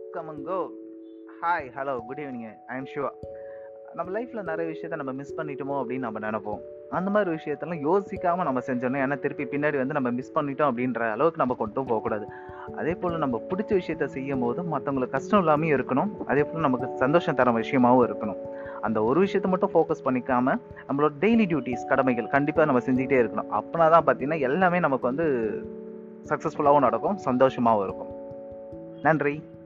Come and go. Hi, hello, good evening. I am Shiva. நம்ம லைஃப்ல நிறைய விஷயத்த நம்ம மிஸ் பண்ணிட்டோமோ அப்படின்னு நம்ம நினைப்போம். அந்த மாதிரி விஷயத்தெல்லாம் யோசிக்காம நம்ம செஞ்சோம்னா, ஏன்னா திருப்பி பின்னாடி வந்து நம்ம மிஸ் பண்ணிட்டோம் அப்படின்ற அளவுக்கு நம்ம கொண்டும் போகக்கூடாது. அதே போல நம்ம பிடிச்ச விஷயத்த செய்யும் போது மற்றவங்களுக்கு கஷ்டம் இல்லாமையும் இருக்கணும். அதே போல நமக்கு சந்தோஷம் தர விஷயமாவும் இருக்கணும். அந்த ஒரு விஷயத்த மட்டும் ஃபோக்கஸ் பண்ணிக்காம நம்மளோட டெய்லி டியூட்டிஸ், கடமைகள் கண்டிப்பா நம்ம செஞ்சுக்கிட்டே இருக்கணும். அப்படின்னா தான் பார்த்தீங்கன்னா எல்லாமே நமக்கு வந்து சக்ஸஸ்ஃபுல்லாகவும் நடக்கும், சந்தோஷமாகவும் இருக்கும். நன்றி.